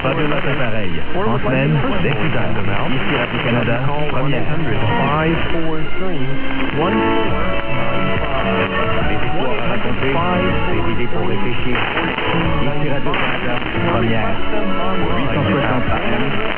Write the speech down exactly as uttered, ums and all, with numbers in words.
Fabulous appareil. En semaine, dès six heures. Ici Radio-Canada, première. five four three one four nine five. Des histoires à raconter, des idées pour réfléchir. Ici Radio-Canada, première. huit cent soixante A M.